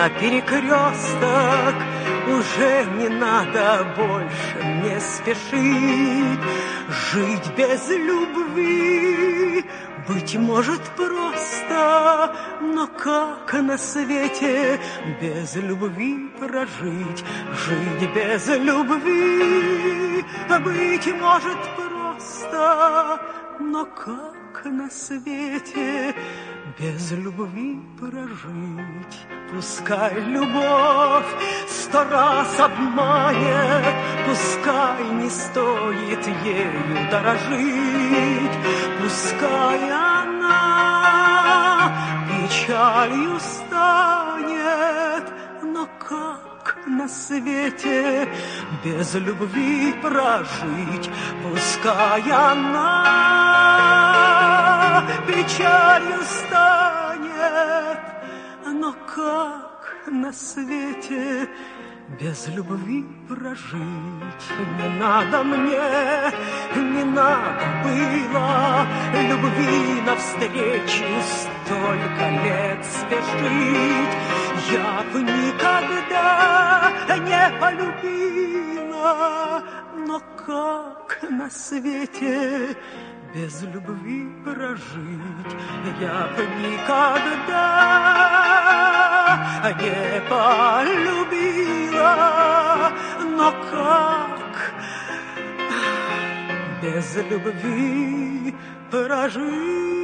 на перекресток. Уже не надо больше мне спешить. Жить без любви, быть может, просто, но как на свете без любви прожить? Жить без любви, быть может, просто, но как на свете без любви прожить? Пускай любовь 100 раз обманет, пускай не стоит ею дорожить, пускай она печалью станет, но как на свете без любви прожить? Пускай она печалью станет, но как на свете без любви прожить? Не надо мне, не надо было любви навстречу столько лет спешить. Я б никогда не полюбила, но как на свете без любви прожить? Я б никогда не полюбила, но как без любви прожить?